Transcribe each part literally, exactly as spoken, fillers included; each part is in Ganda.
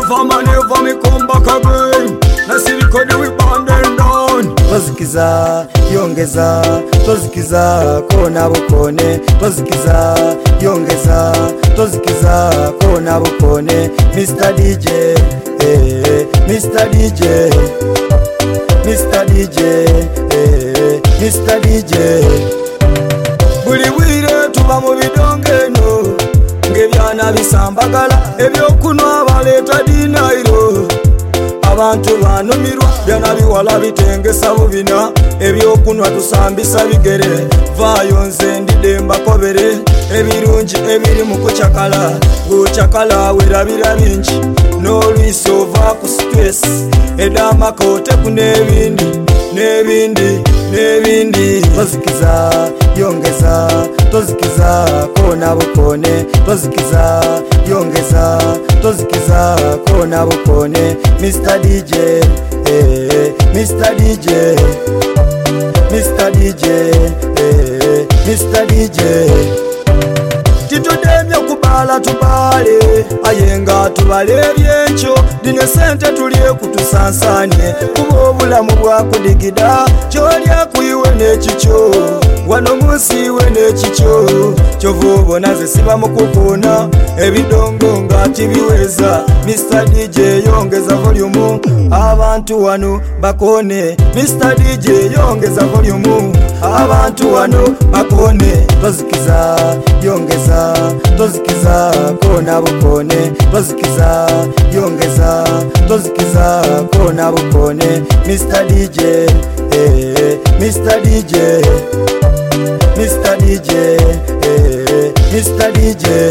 never man never me come back again. Na siriko de we band them down. Tozikiza yongeza, tozikiza kona bukone, tozikiza yongeza, tozikiza kona bukone. Mister D J, eh, Mister D J, Mister D J, eh, Mister D J. Buli wire tuba mu bidonge no, ngebyana bisambagala, ebyokunwa baleta dinairo. Abantu banumirwa byana biwala bitengesa bubina, ebyokunwa tusambisa bigere. Vayo nze ndidemba kobere, ebirungi ebiri mu kuchakala, guchakala werabira bingi, n'olwiso ova ku stress, edama kote ku n'ebindi n'ebindi n'ebindi. Tozikiza yongeza, tozikiza kona bukone, tozikiza yongeza, tozikiza kona bukone. Mister D J, eh, Mister D J, Mister D J, eh, Mister D J. Titudemye kubala tubale, ayenga tubale ebyencho, dine sente tulye kutusansanye, kuba obulamu bwakudigida, kyolya kuyiwe n'ekikyo, wano munsi we n'ekikyo, kyova obona ze siba mu kukuna, ebidongo nga tibiweza. Mister D J yongeza volume, abantu wano bakone. Mister D J yongeza volume, abantu wano bakone. Tozikiza yongeza, tozikiza kona bukone, tozikiza yongeza, tozikiza kona bukone. Mister D J, eh, Mister D J, Mister D J, eh, Mister D J.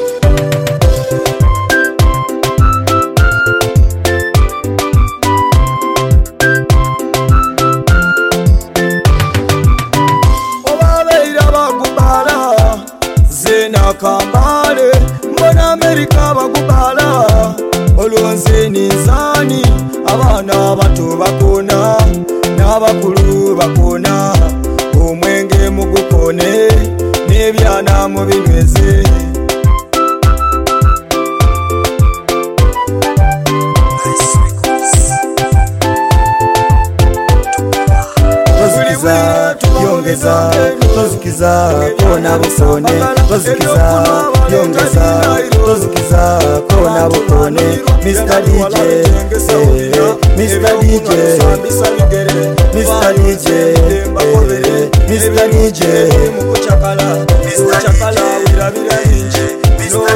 Kambale mbona Amerika bagubala, olwonze nizani abana abato bakona n'abakulu bakona, omwenge mugukone n'ebyana mu binweze. Tozikiza yongeza, tozikiza kona bukone, tozikiza yongeza, tozikiza kona bukone. Mister D J, eh, Mister D J, Mister D J, eh, Mister D J, Mukuchakala, mukuchakala wirabira inje, Mister